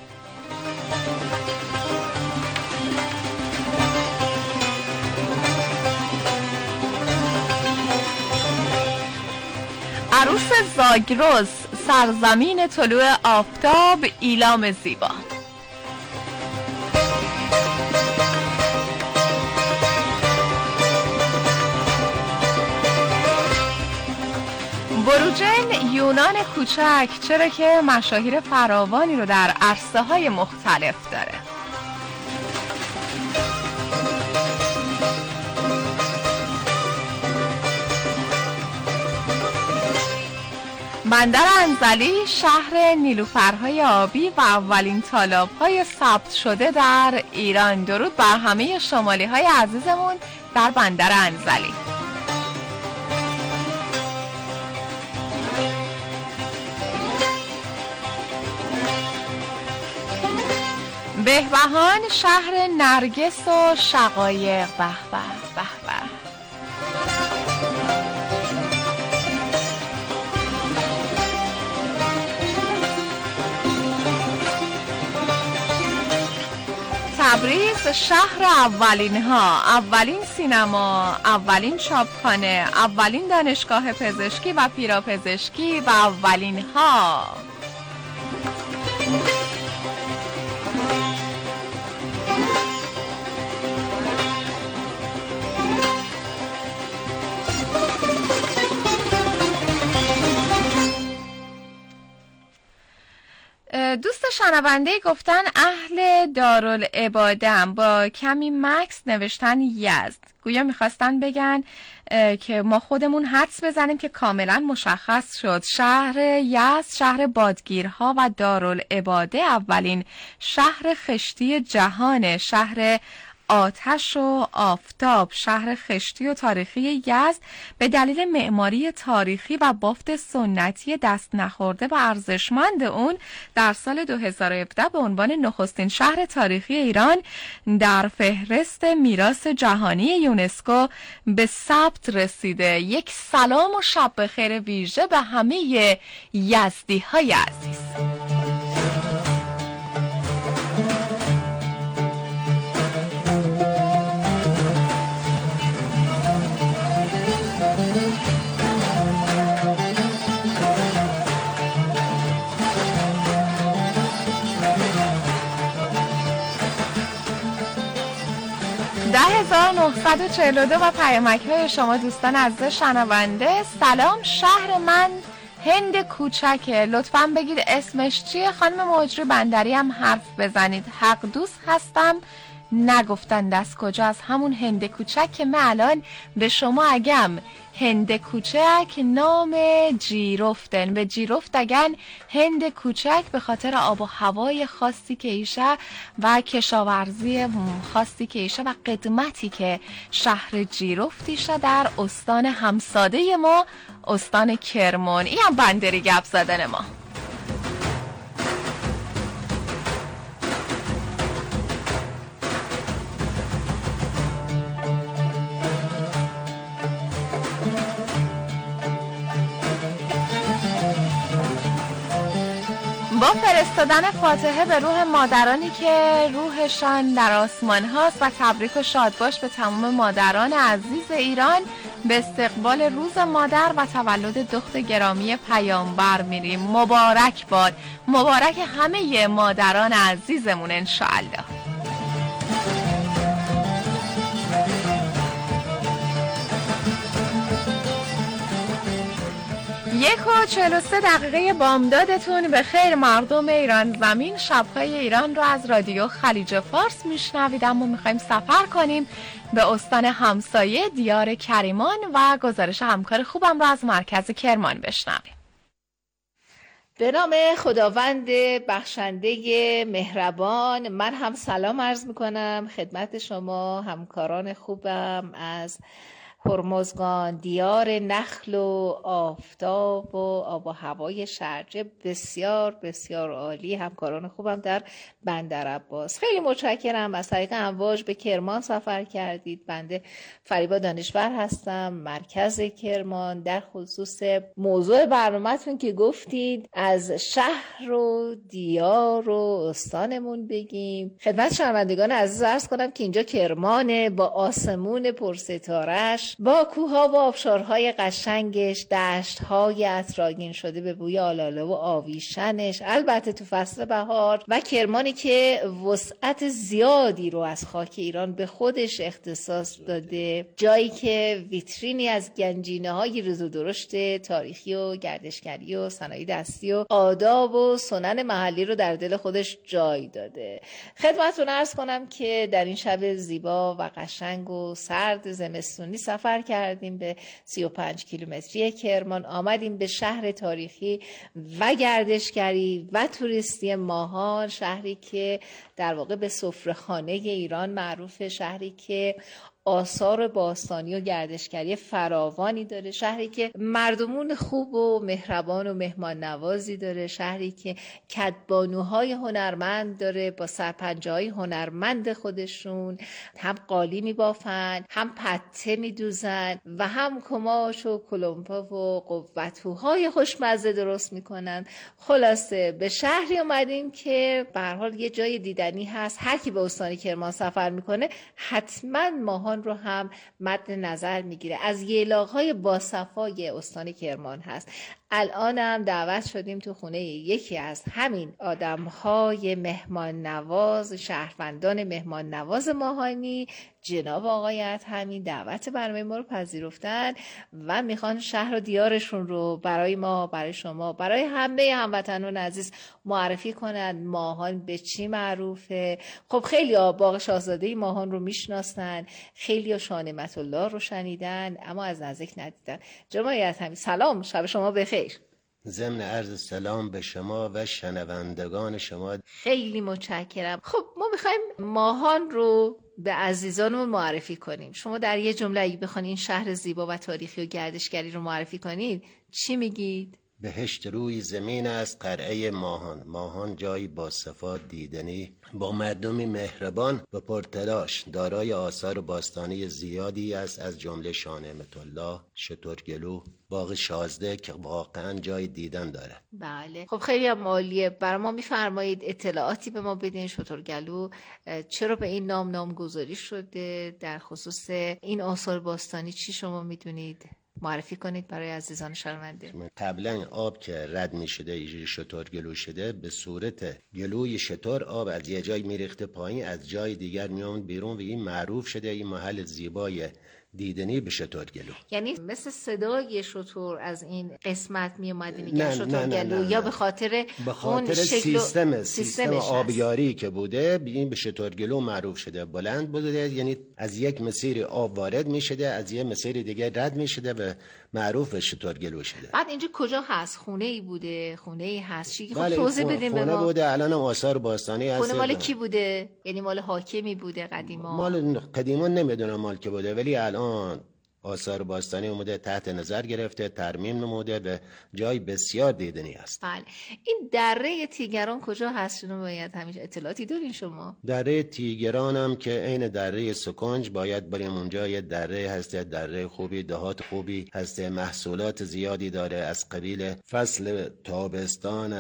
عروس زاگرس، سرزمین طلوع آفتاب، ایلام زیبا. بروجین یونان کوچک، چرا که مشاهیر فراوانی رو در عرصه های مختلف داره. بندر انزلی شهر نیلوفرهای آبی و اولین تالاب‌های ثبت شده در ایران. درود بر همه شمالی‌های عزیزمون در بندر انزلی. به بهبهان شهر نرگس و شقایق. به به به به. تبریز شهر اولین ها، اولین سینما، اولین چاپخانه، اولین دانشگاه پزشکی و پیراپزشکی و اولین ها. دوست شنونده گفتن اهل دارالعباده‌ام، با کمی مکس نوشتن یزد. گویا میخواستن بگن که ما خودمون حدس بزنیم که کاملا مشخص شد. شهر یزد شهر بادگیرها و دارالعباده، اولین شهر خشتی جهان، شهر آتش و آفتاب، شهر خشتی و تاریخی یزد به دلیل معماری تاریخی و بافت سنتی دست نخورده و ارزشمند اون در سال دو هزار و هفده به عنوان نخستین شهر تاریخی ایران در فهرست میراث جهانی یونسکو به ثبت رسیده. یک سلام و شب بخیر ویژه به همه یزدی های عزیز. ده هزار و نهصد و چهل و دو و پیامک های شما دوستان عزیز شنونده. سلام، شهر من هند کوچکه، لطفاً بگید اسمش چیه. خانم مجری بندری هم حرف بزنید. حق دوست هستم، نگفتند از کجا، از همون هند کوچک که من الان به شما اگم هند کوچک نام جیرفتن، به جیرفت اگن هند کوچک به خاطر آب و هوای خاصی که ایشه و کشاورزی خاصی که ایشه و قدمتی که شهر جیرفتیشه در استان همساده ما، استان کرمان. این هم بندری گپ زدن ما. با فرستادن فاتحه به روح مادرانی که روحشان در آسمان هاست و تبریک و شادباش به تمام مادران عزیز ایران به استقبال روز مادر و تولد دختر گرامی پیامبر میریم. مبارک باد، مبارک همه مادران عزیزمون انشاءالله. یک و چهل و سه دقیقه بامدادتون به خیر مردم ایران زمین. شبهای ایران رو از رادیو خلیج فارس میشنوید، اما میخوایم سفر کنیم به استان همسایه دیار کریمان و گزارش همکار خوبم رو از مرکز کرمان بشنویم. به نام خداوند بخشنده مهربان، من هم سلام عرض میکنم خدمت شما همکاران خوبم از هرمزگان، دیار نخل و آفتاب و آب و هوای شرجه. بسیار بسیار عالی، همکاران خوبم در بندرعباس. خیلی متشکرم. از طریق امواج به کرمان سفر کردید. بنده فریبا دانشور هستم، مرکز کرمان. در خصوص موضوع برنامه‌تون که گفتید از شهر و دیار و استانمون بگیم، خدمت شنوندگان عزیز عرض کنم که اینجا کرمانه، با آسمون پرستاره‌اش، با کوه‌ها و آبشارهای قشنگش، دشت‌های عطرآگین شده به بوی آلاله و آویشنش، البته تو فصل بهار، و کرمانی که وسعت زیادی رو از خاک ایران به خودش اختصاص داده، جایی که ویترینی از گنجینه‌های ریز و درشت تاریخی و گردشگری و صنایع دستی و آداب و سنن محلی رو در دل خودش جای داده. خدمتتون عرض کنم که در این شب زیبا و قشنگ و سرد زمستونی سفر کردیم به سی و پنج کیلومتری کرمان. آمدیم به شهر تاریخی و گردشگری و توریستی ماهان، شهری که در واقع به سفره‌خانه ایران معروف، شهری که آثار باستانی و گردشگری فراوانی داره، شهری که مردمون خوب و مهربان و مهمان نوازی داره، شهری که کدبانوهای هنرمند داره با سرپنجه‌های هنرمند خودشون، هم قالی میبافن، هم پته میدوزن و هم کماش و کلمپا و قوتوهای خوشمزه درست میکنن. خلاصه به شهری اومدیم که به هر حال یه جای دیدنی هست. هر کی به استان کرمان سفر میکنه حتما ماهان رو هم مد نظر میگیره. از ییلاق‌های باصفای استان کرمان هست. الانم دعوت شدیم تو خونه یکی از همین آدم‌های مهمان نواز، شهروندان مهمان نواز ماهانی، جناب آقای ادهمی دعوت برنامه ما رو پذیرفتن و میخوان شهر و دیارشون رو برای ما، برای شما، برای همه هموطنان عزیز معرفی کنن. ماهان به چی معروفه؟ خب خیلی ها باغ شاهزاده ماهان رو میشناسن، خیلی ها شاه نعمت الله رو شنیدن اما از نزدیک ندیدن. جناب آقای ادهمی سلام، شب شما بخیر. ضمن عرض سلام به شما و شنوندگان شما. خیلی متشکرم. خب ما میخوایم ماهان رو به عزیزانمون معرفی کنیم. شما در یه جمله اگه بخواید این شهر زیبا و تاریخی و گردشگری رو معرفی کنید چی میگید؟ بهشت روی زمین است قلعه ماهان. ماهان جایی با صفات دیدنی، با مردمی مهربان و پرتلاش، دارای آثار باستانی زیادی است از جمله شاه نعمت الله، شترگلو، باغ شازده که واقعا جای دیدن داره. بله خب خیلی هم عالیه. برای ما میفرمایید اطلاعاتی به ما بدین. شترگلو چرا به این نام نامگذاری شده؟ در خصوص این آثار باستانی چی شما میدونید؟ معرفی کنید برای عزیزان شنونده. قبلا آب که رد می شده ایجوری شتر گلو شده، به صورت گلوی شتر آب از یه جای می ریخته پایین، از جای دیگر می آمد بیرون و این معروف شده این محل زیبای دیدنی به شترگلو. یعنی مثل صدای شتر از این قسمت می اومده میگن شترگلو، یا به خاطر به خاطر سیستم سیستم آبیاری که بوده این به شترگلو معروف شده. بلند بوده، یعنی از یک مسیر آب وارد می شده، از یک مسیر دیگه رد می شده و معروف شترگلو شده. بعد اینجا کجا هست؟ خونه ای بوده؟ خونه ای هست چی؟ خب توضیح بدیم به ما. خونه بوده، الان هم آثار باستانی هست. خونه مال کی بوده؟ یعنی مال حاکمی بوده قدیما؟ مال قدیما نمیدونم مال کی بوده، ولی الان آثار باستانی اومده تحت نظر گرفته، ترمیم نموده، به جای بسیار دیدنی است. بله. این دره تیگران کجا هست؟ شما باید همیشه اطلاعاتی دارین شما؟ دره تیگران هم که عین دره سکنج باید بریم اونجا. یه دره هسته، دره خوبی، دهات خوبی هسته، محصولات زیادی داره از قبیل فصل تابستان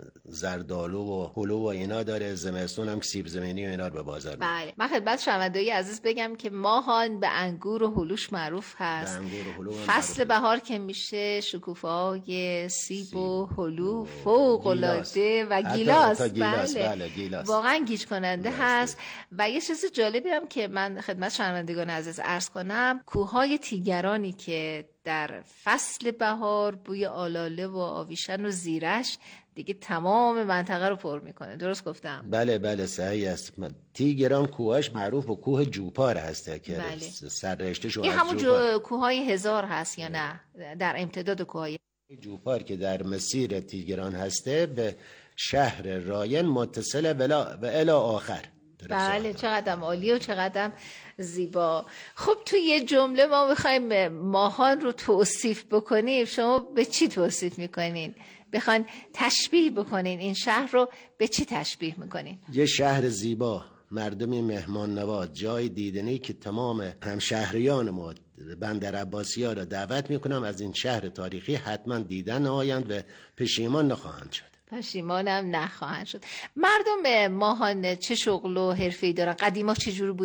زردالو و هلو و اینا داره، زمستون هم سیب زمینی و اینا رو به بازار میاره. بله. من خدمت شنوندگان عزیز بگم که ماهان به انگور و هلوش معروف هست. فصل بهار که میشه شکوفه‌های سیب و هلو فوق العاده و گیلاس. گیلاس. بله. بله گیلاس. واقعا گیج کننده هست. و یه چیز جالبی هم که من خدمت شنوندگان عزیز عرض کنم، کوههای تیگرانی که در فصل بهار بوی آلاله و آویشن و زیرش دیگه تمام منطقه رو پر میکنه. درست گفتم؟ بله بله صحیح است. تیگران کوهاش معروف و کوه جوپار هسته که بله. سررشته‌شو این همون جو... کوههای هزار هست یا نه؟ در امتداد کوههای جوپار که در مسیر تیگران هسته به شهر راین متصل ولا و الی آخر. بله چقدر عالی و چقدر زیبا. خب تو یه جمله ما میخوایم ماهان رو توصیف بکنیم، شما به چی توصیف میکنین؟ بخواین تشبیه بکنین این شهر رو به چی تشبیه میکنین؟ یه شهر زیبا، مردمی مهمان نواز، جای دیدنی که تمام همشهریان ما بندر عباسی‌ها را دعوت میکنم از این شهر تاریخی حتما دیدن آیند و پشیمان نخواهند شد. پشیمانم نخواهند شد. مردم ماهان چه شغل و حرفه‌ای دارن؟ قدیما چه جور بود؟